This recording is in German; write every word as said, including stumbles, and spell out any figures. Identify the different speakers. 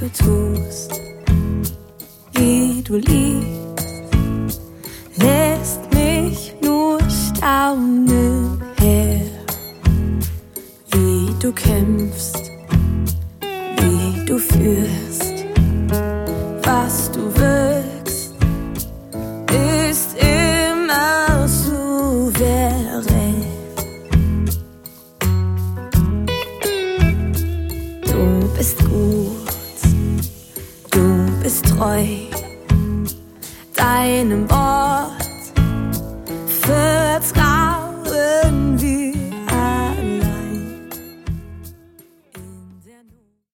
Speaker 1: du tust, wie du liebst, lässt mich nur staunen her, wie du kämpfst, wie du führst, was du wirkst, ist immer souverän. Du bist gut, du bist treu, deinem Wort für